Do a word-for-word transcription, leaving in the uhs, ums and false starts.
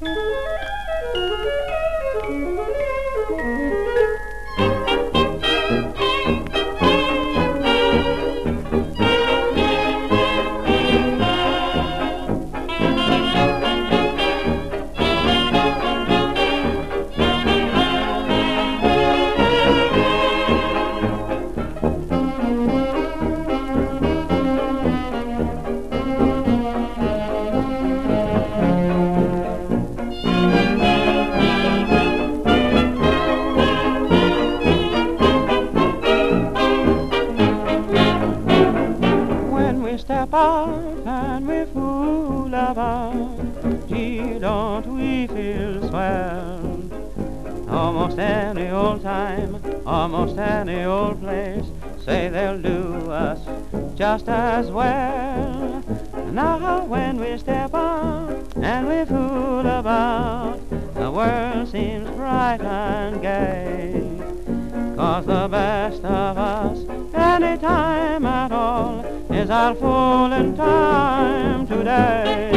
Step out and we fool about, gee, don't we feel swell? Almost any old time, almost any old place, say they'll do us just as well. Now when we step out and we fool about, the world seems bright and gay, 'cause the best of us, any time at all, is our fooling time today.